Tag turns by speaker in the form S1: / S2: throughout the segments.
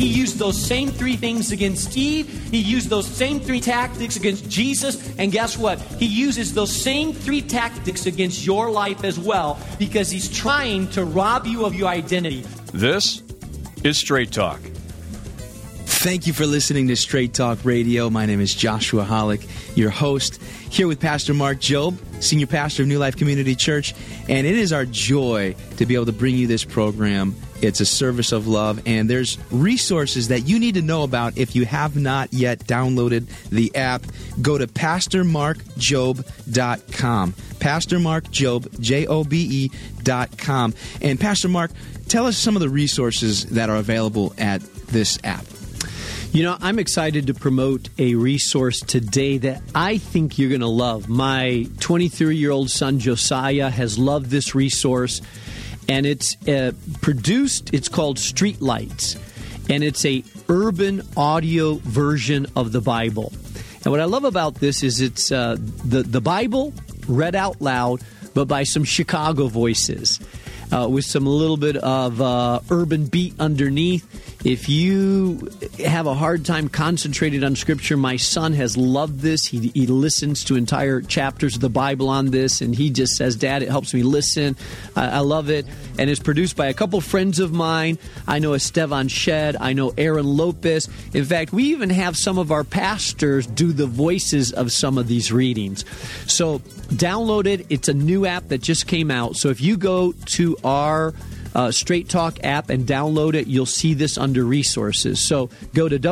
S1: He used those same three things against Eve. He used those same three tactics against Jesus. And guess what? He uses those same three tactics against your life as well, because he's trying to rob you of your identity.
S2: This is Straight Talk.
S3: Thank you for listening to Straight Talk Radio. My name is Joshua Hollick, your host, here with Pastor Mark Jobe, Senior Pastor of New Life Community Church. And it is our joy to be able to bring you this program. It's a service of love, and there's resources that you need to know about if you have not yet downloaded the app. Go to PastorMarkJobe.com. PastorMarkJobe, Jobe.com. And Pastor Mark, tell us some of the resources that are available at this app.
S4: You know, I'm excited to promote a resource today that I think you're going to love. My 23-year-old son, Josiah, has loved this resource, and it's produced. It's called Streetlights, and it's a urban audio version of the Bible. And what I love about this is it's the Bible read out loud, but by some Chicago voices, with some little bit of urban beat underneath. If you have a hard time concentrating on Scripture, my son has loved this. He listens to entire chapters of the Bible on this, and he just says, Dad, it helps me listen. I love it. And it's produced by a couple friends of mine. I know Estevan Shed. I know Aaron Lopez. In fact, we even have some of our pastors do the voices of some of these readings. So download it. It's a new app that just came out. So if you go to our Straight Talk app and download it, you'll see this under resources. So go to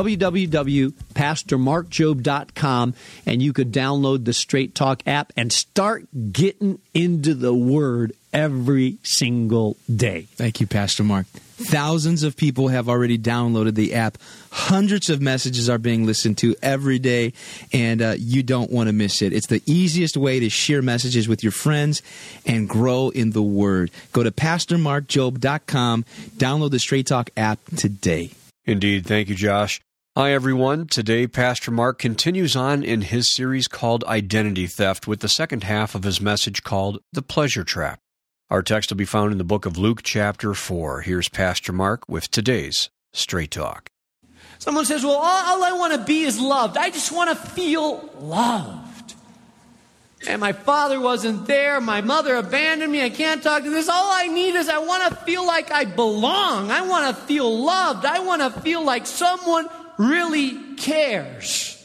S4: www.PastorMarkJobe.com and you could download the Straight Talk app and start getting into the Word every single day.
S3: Thank you, Pastor Mark. Thousands of people have already downloaded the app. Hundreds of messages are being listened to every day, and you don't want to miss it. It's the easiest way to share messages with your friends and grow in the Word. Go to PastorMarkJobe.com. Download the Straight Talk app today.
S2: Indeed. Thank you, Josh. Hi, everyone. Today, Pastor Mark continues on in his series called Identity Theft with the second half of his message called The Pleasure Trap. Our text will be found in the book of Luke, chapter 4. Here's Pastor Mark with today's Straight Talk.
S1: Someone says, well, all I want to be is loved. I just want to feel loved. And my father wasn't there. My mother abandoned me. I can't talk to this. All I need is I want to feel like I belong. I want to feel loved. I want to feel like someone really cares.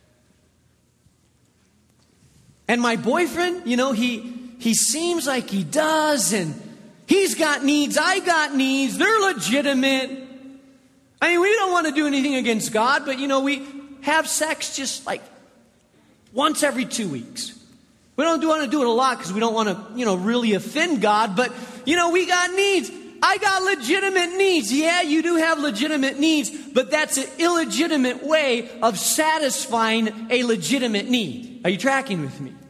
S1: And my boyfriend, you know, he seems like he does, and he's got needs, I got needs, they're legitimate. I mean, we don't want to do anything against God, but, you know, we have sex just like once every 2 weeks. We don't want to do it a lot because we don't want to, you know, really offend God, but, you know, we got needs. I got legitimate needs. Yeah, you do have legitimate needs, but that's an illegitimate way of satisfying a legitimate need. Are you tracking with me?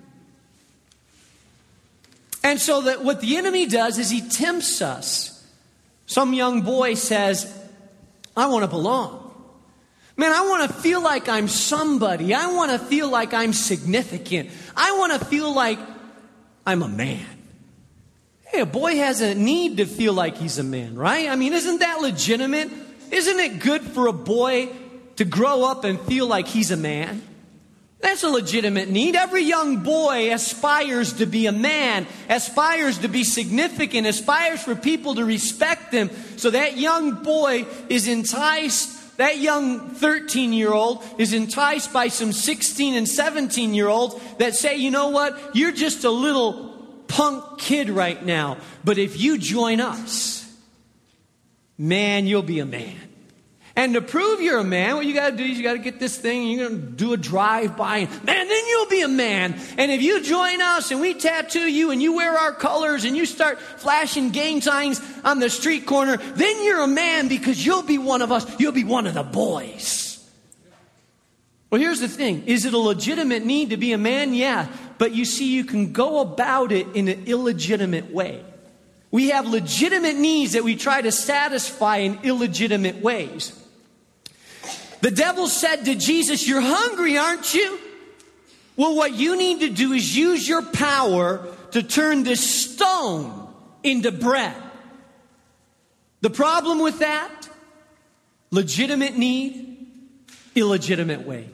S1: And so that what the enemy does is he tempts us. Some young boy says, I want to belong. Man, I want to feel like I'm somebody. I want to feel like I'm significant. I want to feel like I'm a man. Hey, a boy has a need to feel like he's a man, right? I mean, isn't that legitimate? Isn't it good for a boy to grow up and feel like he's a man? That's a legitimate need. Every young boy aspires to be a man, aspires to be significant, aspires for people to respect them. So that young boy is enticed, that young 13-year-old is enticed by some 16 and 17-year-olds that say, you know what, you're just a little punk kid right now. But if you join us, man, you'll be a man. And to prove you're a man, what you got to do is you got to get this thing, and you're going to do a drive-by, and man, then you'll be a man. And if you join us and we tattoo you and you wear our colors and you start flashing gang signs on the street corner, then you're a man because you'll be one of us. You'll be one of the boys. Well, here's the thing. Is it a legitimate need to be a man? Yeah. But you see, you can go about it in an illegitimate way. We have legitimate needs that we try to satisfy in illegitimate ways. The devil said to Jesus, you're hungry, aren't you? Well, what you need to do is use your power to turn this stone into bread. The problem with that legitimate need, illegitimate way.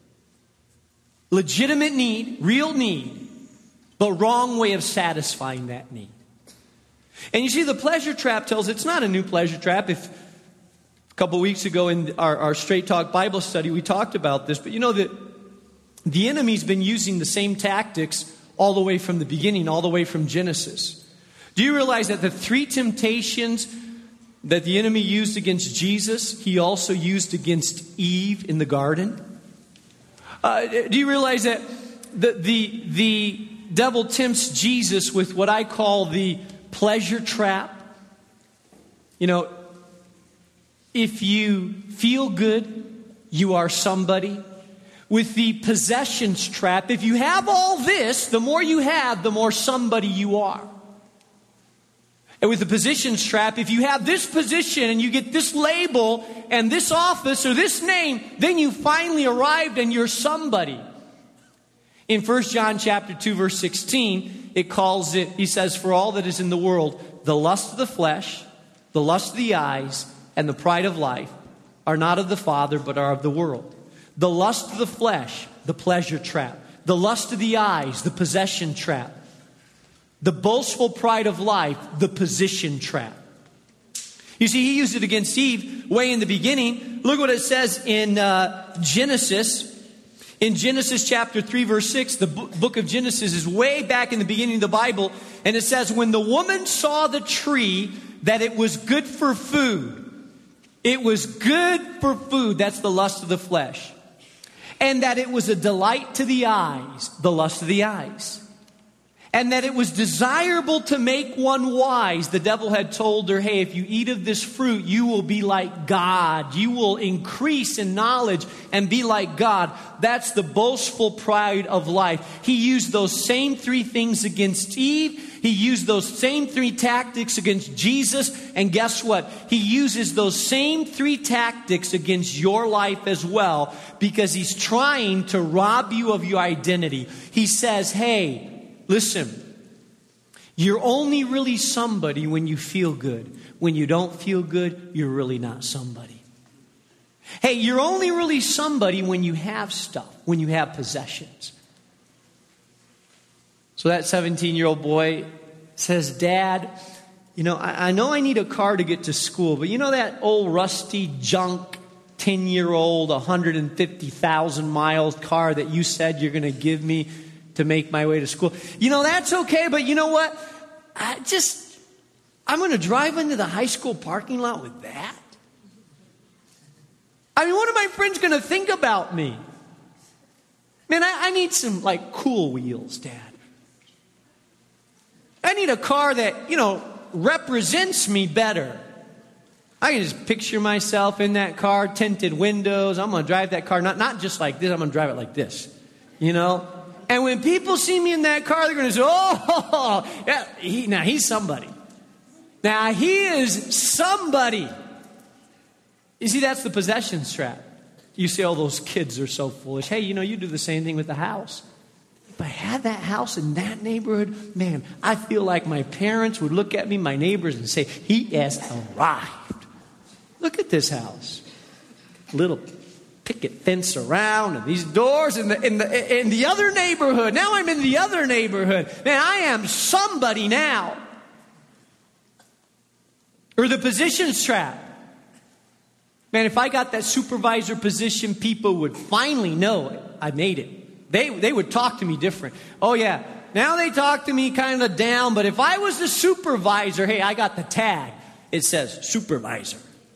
S1: Legitimate need, real need, but wrong way of satisfying that need. And you see, the pleasure trap tells it's not a new pleasure trap. If a couple weeks ago in our Straight Talk Bible study, we talked about this. But you know that the enemy's been using the same tactics all the way from the beginning, all the way from Genesis. Do you realize that the 3 temptations that the enemy used against Jesus, he also used against Eve in the garden? Do you realize that the devil tempts Jesus with what I call the pleasure trap? You know, if you feel good, you are somebody. With the possessions trap, if you have all this, the more you have, the more somebody you are. And with the positions trap, if you have this position and you get this label and this office or this name, then you finally arrived and you're somebody. In 1 John chapter 2, verse 16, it calls it, he says, for all that is in the world, the lust of the flesh, the lust of the eyes, and the pride of life are not of the Father, but are of the world. The lust of the flesh, the pleasure trap. The lust of the eyes, the possession trap. The boastful pride of life, the position trap. You see, he used it against Eve way in the beginning. Look what it says in Genesis. In Genesis chapter 3, verse 6, the book of Genesis is way back in the beginning of the Bible. And it says, when the woman saw the tree, that it was good for food. It was good for food. That's the lust of the flesh. And that it was a delight to the eyes, the lust of the eyes. And that it was desirable to make one wise. The devil had told her, hey, if you eat of this fruit, you will be like God. You will increase in knowledge and be like God. That's the boastful pride of life. He used those same 3 things against Eve. He used those same 3 tactics against Jesus. And guess what? He uses those same 3 tactics against your life as well, because he's trying to rob you of your identity. He says, hey, listen, you're only really somebody when you feel good. When you don't feel good, you're really not somebody. Hey, you're only really somebody when you have stuff, when you have possessions. So that 17-year-old boy says, Dad, you know, I know I need a car to get to school, but you know that old rusty junk 10-year-old, 150,000 miles car that you said you're going to give me to make my way to school? You know, that's okay, but you know what? I'm going to drive into the high school parking lot with that? I mean, what are my friends going to think about me? Man, I need some, like, cool wheels, Dad. I need a car that, you know, represents me better. I can just picture myself in that car, tinted windows. I'm going to drive that car, not just like this. I'm going to drive it like this, you know? And when people see me in that car, they're going to say, oh, yeah, he's somebody. Now, he is somebody. You see, that's the possessions trap. You say, oh, those kids are so foolish. Hey, you know, you do the same thing with the house. If I had that house in that neighborhood, man, I feel like my parents would look at me, my neighbors, and say, he has arrived. Look at this house. Little picket fence around and these doors in the other neighborhood. Now I'm in the other neighborhood. Man, I am somebody now. Or the positions trap. Man, if I got that supervisor position, people would finally know I made it. They would talk to me different. Oh yeah, now they talk to me kind of down, but if I was the supervisor, hey, I got the tag. It says supervisor.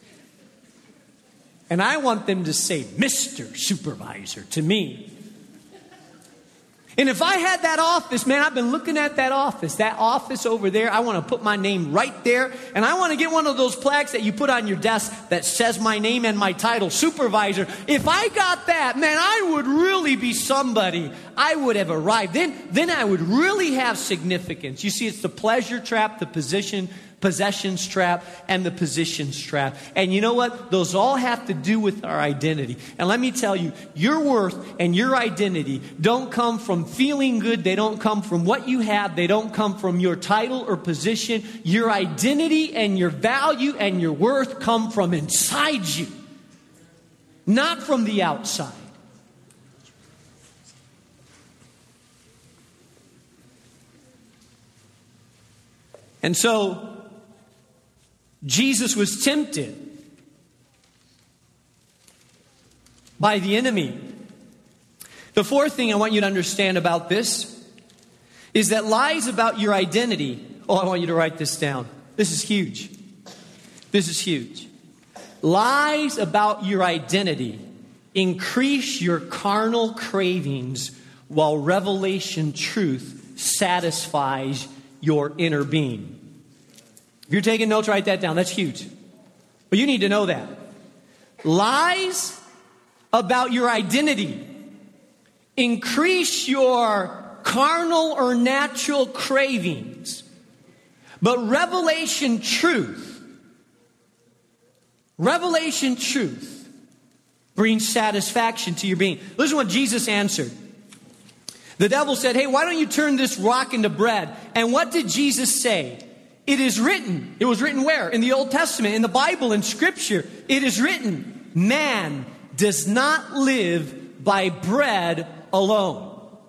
S1: And I want them to say Mr. Supervisor to me. And if I had that office, man, I've been looking at that office over there. I want to put my name right there. And I want to get one of those plaques that you put on your desk that says my name and my title, supervisor. If I got that, man, I would really be somebody. I would have arrived. Then I would really have significance. You see, it's the pleasure trap, the possessions trap, and the positions trap. And you know what? Those all have to do with our identity. And let me tell you, your worth and your identity don't come from feeling good. They don't come from what you have. They don't come from your title or position. Your identity and your value and your worth come from inside you. not from the outside. And so, Jesus was tempted by the enemy. The fourth thing I want you to understand about this is that lies about your identity. Oh, I want you to write this down. This is huge. This is huge. Lies about your identity increase your carnal cravings, while revelation truth satisfies your inner being. If you're taking notes, write that down. That's huge. But you need to know that. Lies about your identity increase your carnal or natural cravings. But revelation truth brings satisfaction to your being. Listen to what Jesus answered. The devil said, hey, why don't you turn this rock into bread? And what did Jesus say? It is written. It was written where? In the Old Testament, in the Bible, in Scripture. It is written, man does not live by bread alone.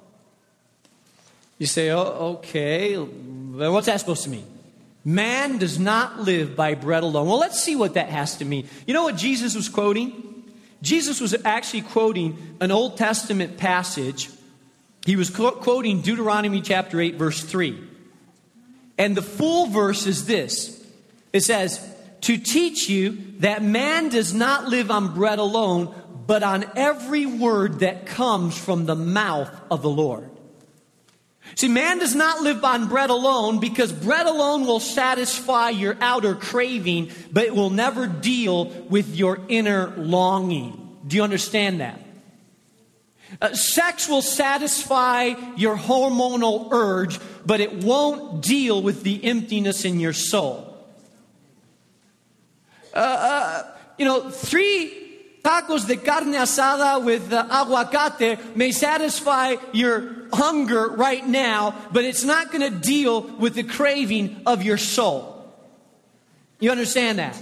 S1: You say, oh, okay, what's that supposed to mean? Man does not live by bread alone. Well, let's see what that has to mean. You know what Jesus was quoting? Jesus was actually quoting an Old Testament passage. He was quoting Deuteronomy chapter 8, verse 3. And the full verse is this. It says, to teach you that man does not live on bread alone, but on every word that comes from the mouth of the Lord. See, man does not live on bread alone, because bread alone will satisfy your outer craving, but it will never deal with your inner longing. Do you understand that? Sex will satisfy your hormonal urge, but it won't deal with the emptiness in your soul. 3 tacos de carne asada with aguacate may satisfy your hunger right now, but it's not going to deal with the craving of your soul. You understand that?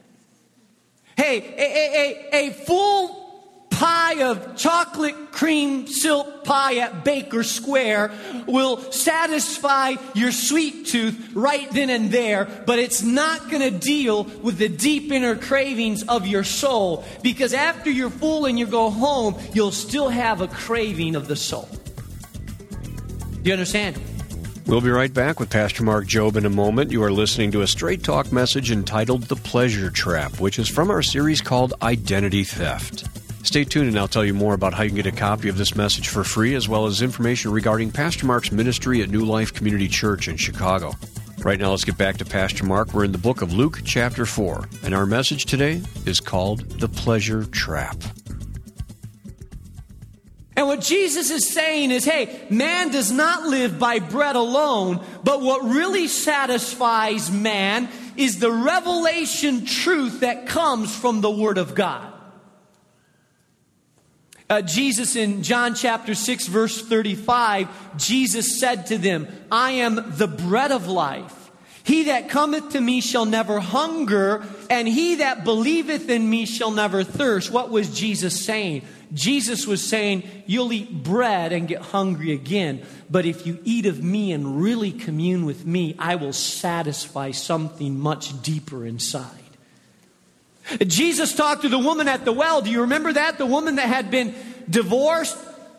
S1: Hey, a full pie of chocolate cream silk pie at Baker Square will satisfy your sweet tooth right then and there, but it's not going to deal with the deep inner cravings of your soul, because after you're full and you go home, you'll still have a craving of the soul. Do you understand?
S2: We'll be right back with Pastor Mark Jobe in a moment. You are listening to a Straight Talk message entitled The Pleasure Trap, which is from our series called Identity Theft. Stay tuned and I'll tell you more about how you can get a copy of this message for free, as well as information regarding Pastor Mark's ministry at New Life Community Church in Chicago. Right now, let's get back to Pastor Mark. We're in the book of Luke, chapter 4, and our message today is called The Pleasure Trap.
S1: And what Jesus is saying is, hey, man does not live by bread alone, but what really satisfies man is the revelation truth that comes from the Word of God. Jesus in John chapter 6 verse 35, Jesus said to them, I am the bread of life. He that cometh to me shall never hunger, and he that believeth in me shall never thirst. What was Jesus saying? Jesus was saying, you'll eat bread and get hungry again, but if you eat of me and really commune with me, I will satisfy something much deeper inside. Jesus talked to the woman at the well. Do you remember that? The woman that had been divorced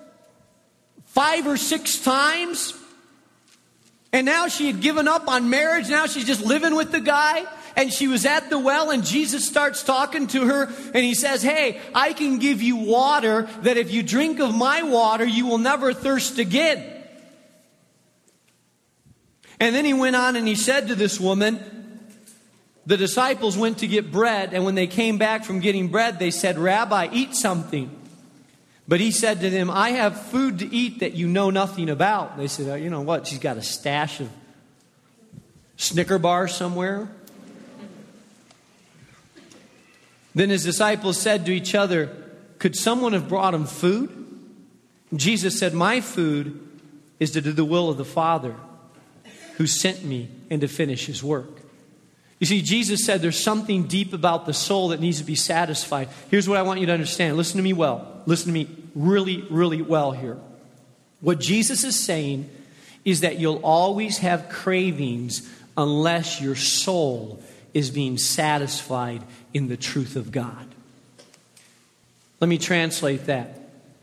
S1: 5 or 6 times. And now she had given up on marriage. Now she's just living with the guy. And she was at the well, and Jesus starts talking to her. And he says, hey, I can give you water that if you drink of my water, you will never thirst again. And then he went on and he said to this woman, the disciples went to get bread, and when they came back from getting bread, they said, Rabbi, eat something. But he said to them, I have food to eat that you know nothing about. They said, you know what? She's got a stash of Snicker bars somewhere. Then his disciples said to each other, could someone have brought him food? Jesus said, my food is to do the will of the Father who sent me and to finish his work. You see, Jesus said there's something deep about the soul that needs to be satisfied. Here's what I want you to understand. Listen to me well. Listen to me really, really well here. What Jesus is saying is that you'll always have cravings unless your soul is being satisfied in the truth of God. Let me translate that.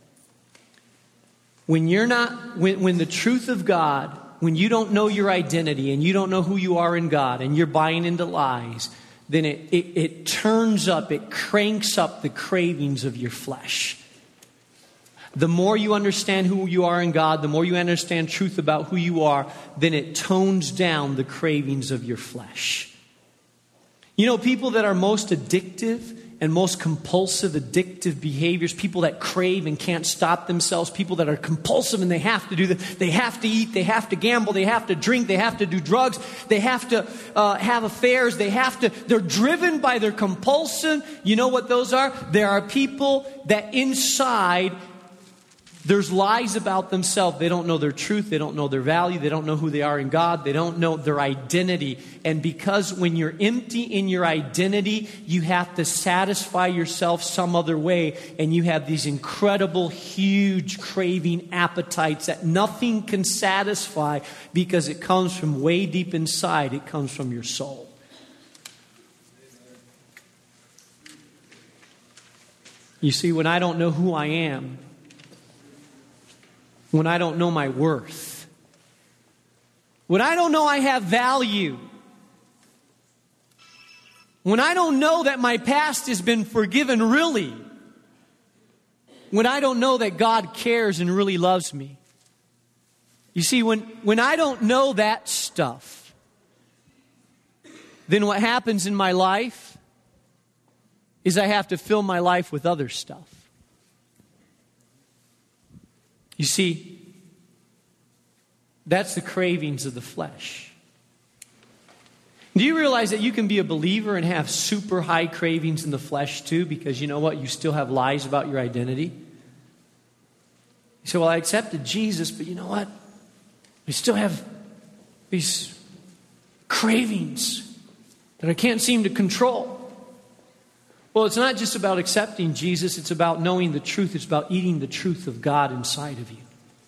S1: When the truth of God, when you don't know your identity and you don't know who you are in God and you're buying into lies, then it turns up, it cranks up the cravings of your flesh. The more you understand who you are in God, the more you understand truth about who you are, then it tones down the cravings of your flesh. You know, people that are most addictive and most compulsive, addictive behaviors, people that crave and can't stop themselves, people that are compulsive and they have to do that. They have to eat, they have to gamble, they have to drink, they have to do drugs, they have to have affairs, they're driven by their compulsion. You know what those are? There are people that inside, there's lies about themselves. They don't know their truth. They don't know their value. They don't know who they are in God. They don't know their identity. And because when you're empty in your identity, you have to satisfy yourself some other way. And you have these incredible, huge craving appetites that nothing can satisfy because it comes from way deep inside. It comes from your soul. You see, when I don't know who I am, when I don't know my worth, when I don't know I have value, when I don't know that my past has been forgiven really, when I don't know that God cares and really loves me. You see, when I don't know that stuff, then what happens in my life is I have to fill my life with other stuff. You see, that's the cravings of the flesh. Do you realize that you can be a believer and have super high cravings in the flesh too? Because you know what? You still have lies about your identity. You say, well, I accepted Jesus, but you know what? I still have these cravings that I can't seem to control. Well, it's not just about accepting Jesus. It's about knowing the truth. It's about eating the truth of God inside of you.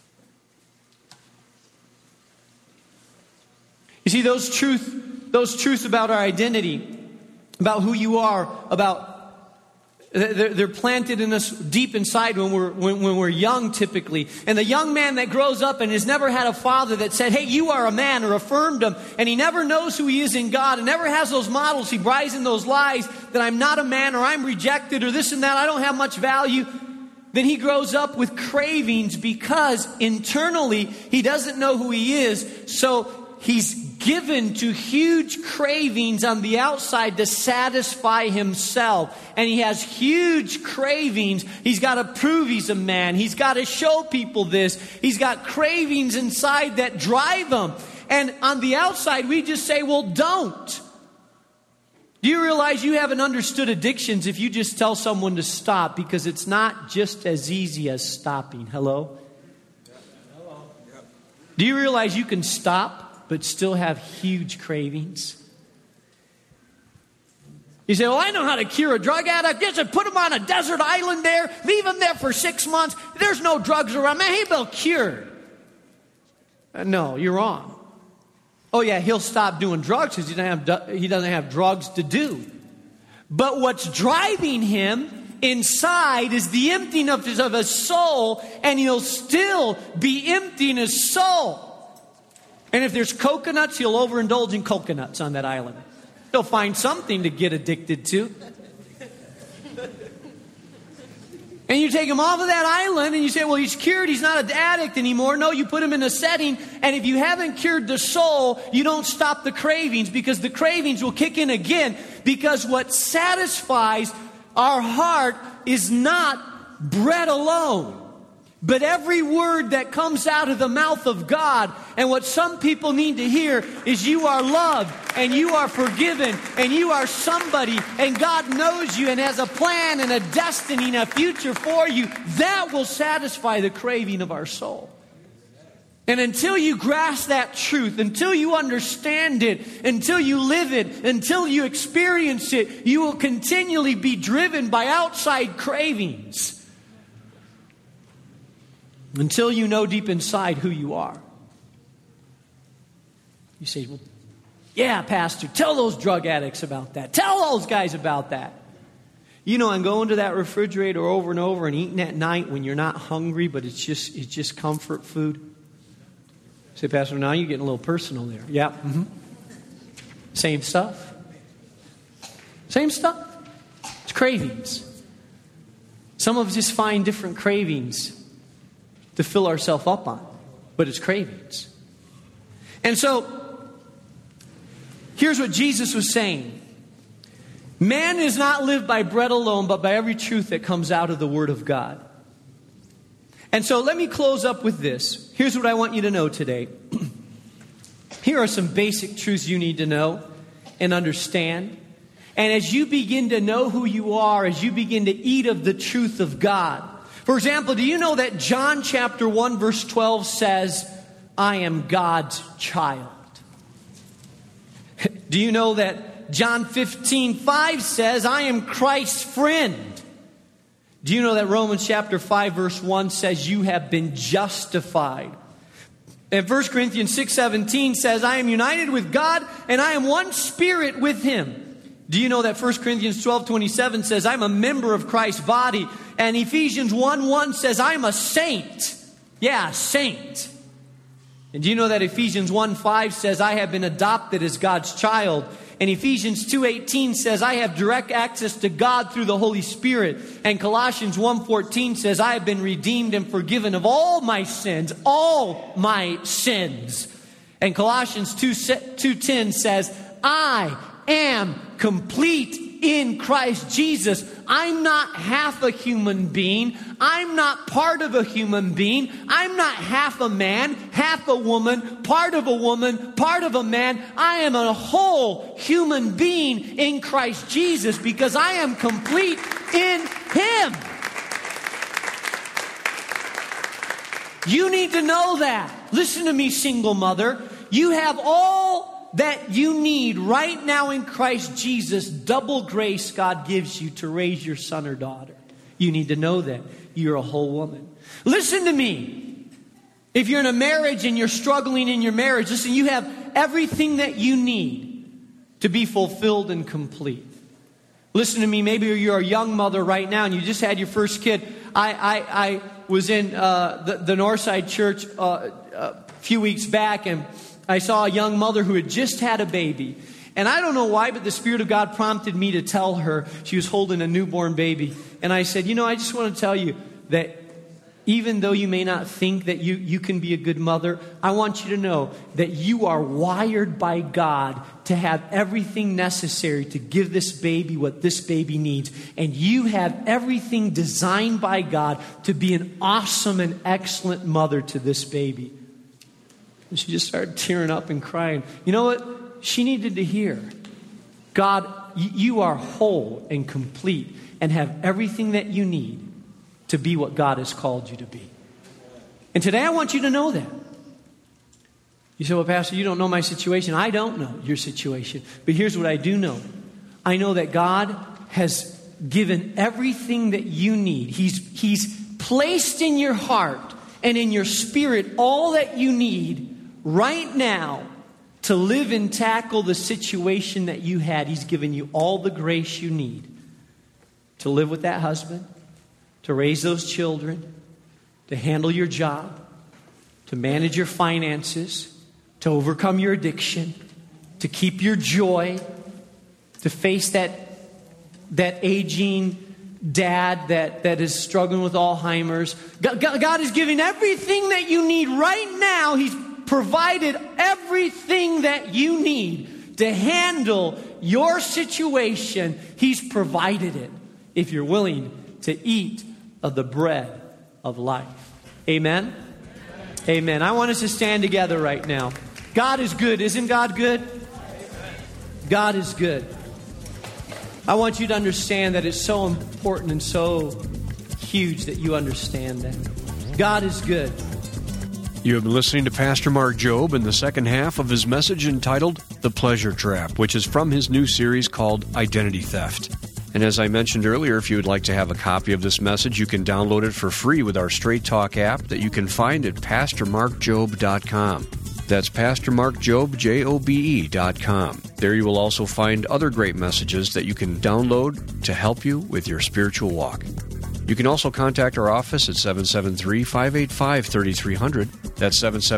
S1: You see, those truths about our identity, about who you are, they're planted in us deep inside when we're young, typically. And the young man that grows up and has never had a father that said, hey, you are a man, or affirmed him, and he never knows who he is in God and never has those models. He buys in those lies that I'm not a man, or I'm rejected, or this and that, I don't have much value. Then he grows up with cravings because internally he doesn't know who he is. So he's given to huge cravings on the outside to satisfy himself. And he has huge cravings. He's got to prove he's a man. He's got to show people this. He's got cravings inside that drive him. And on the outside, we just say, well, don't. Do you realize you haven't understood addictions if you just tell someone to stop? Because it's not just as easy as stopping. Hello? Do you realize you can stop but still have huge cravings? You say, well, I know how to cure a drug addict. Just put him on a desert island there. Leave him there for 6 months. There's no drugs around. Man, he'll be cured. No, you're wrong. Oh, yeah, he'll stop doing drugs because he doesn't have drugs to do. But what's driving him inside is the emptying of his soul, and he'll still be emptying his soul. And if there's coconuts, he'll overindulge in coconuts on that island. He'll find something to get addicted to. And you take him off of that island and you say, well, he's cured. He's not an addict anymore. No, you put him in a setting. And if you haven't cured the soul, you don't stop the cravings, because the cravings will kick in again. Because what satisfies our heart is not bread alone, but every word that comes out of the mouth of God. And what some people need to hear is you are loved, and you are forgiven, and you are somebody, and God knows you and has a plan and a destiny and a future for you. That will satisfy the craving of our soul. And until you grasp that truth, until you understand it, until you live it, until you experience it, you will continually be driven by outside cravings. Until you know deep inside who you are. You say, well, yeah, Pastor, tell those drug addicts about that. Tell those guys about that. You know, I'm going to that refrigerator over and over and eating at night when you're not hungry, but it's just comfort food. Say, Pastor, now you're getting a little personal there. Yeah. Mm-hmm. Same stuff. Same stuff. It's cravings. Some of us just find different cravings to fill ourselves up on, but it's cravings. And so, here's what Jesus was saying. Man is not lived by bread alone, but by every truth that comes out of the Word of God. And so let me close up with this. Here's what I want you to know today. Here are some basic truths you need to know and understand. And as you begin to know who you are, as you begin to eat of the truth of God. For example, do you know that John chapter 1 verse 12 says, I am God's child? Do you know that John 15:5 says, I am Christ's friend? Do you know that Romans chapter 5 verse 1 says you have been justified? And 1 Corinthians 6:17 says, I am united with God and I am one spirit with Him. Do you know that 1 Corinthians 12:27 says, I'm a member of Christ's body? And Ephesians 1:1 says, I'm a saint. Yeah, a saint. And do you know that Ephesians 1:5 says, I have been adopted as God's child? And Ephesians 2:18 says, I have direct access to God through the Holy Spirit. And Colossians 1:14 says, I have been redeemed and forgiven of all my sins. All my sins. And Colossians 2:10 says, I am complete in Christ Jesus. I'm not half a human being. I'm not part of a human being. I'm not half a man, half a woman, part of a man. I am a whole human being in Christ Jesus because I am complete in Him. You need to know that. Listen to me, single mother. You have all that you need right now in Christ Jesus, double grace God gives you to raise your son or daughter. You need to know that. You're a whole woman. Listen to me. If you're in a marriage and you're struggling in your marriage, listen, you have everything that you need to be fulfilled and complete. Listen to me. Maybe you're a young mother right now and you just had your first kid. I was in the Northside Church a few weeks back, and I saw a young mother who had just had a baby. And I don't know why, but the Spirit of God prompted me to tell her. She was holding a newborn baby. And I said, I just want to tell you that even though you may not think that you can be a good mother, I want you to know that you are wired by God to have everything necessary to give this baby what this baby needs. And you have everything designed by God to be an awesome and excellent mother to this baby. And she just started tearing up and crying. You know what? She needed to hear. God, you are whole and complete and have everything that you need to be what God has called you to be. And today I want you to know that. You say, well, Pastor, you don't know my situation. I don't know your situation. But here's what I do know. I know that God has given everything that you need. He's placed in your heart and in your spirit all that you need right now to live and tackle the situation that you had. He's given you all the grace you need to live with that husband, to raise those children, to handle your job, to manage your finances, to overcome your addiction, to keep your joy, to face that aging dad that is struggling with Alzheimer's. God is giving everything that you need right now. He's provided everything that you need to handle your situation. He's provided it if you're willing to eat of the bread of life. Amen? Amen. I want us to stand together right now. God is good. Isn't God good? God is good. I want you to understand that it's so important and so huge that you understand that. God is good.
S2: You have been listening to Pastor Mark Jobe in the second half of his message entitled The Pleasure Trap, which is from his new series called Identity Theft. And as I mentioned earlier, if you would like to have a copy of this message, you can download it for free with our Straight Talk app that you can find at PastorMarkJobe.com. That's PastorMarkJobe, Jobe.com. There you will also find other great messages that you can download to help you with your spiritual walk. You can also contact our office at 773-585-3300. That's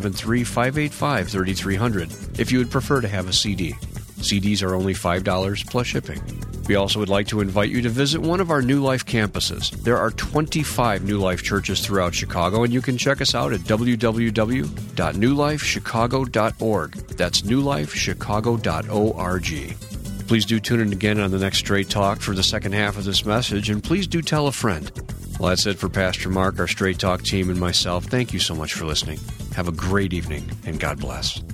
S2: 773-585-3300 if you would prefer to have a CD. CDs are only $5 plus shipping. We also would like to invite you to visit one of our New Life campuses. There are 25 New Life churches throughout Chicago, and you can check us out at www.newlifechicago.org. That's newlifechicago.org. Please do tune in again on the next Straight Talk for the second half of this message, and please do tell a friend. Well, that's it for Pastor Mark, our Straight Talk team, and myself. Thank you so much for listening. Have a great evening, and God bless.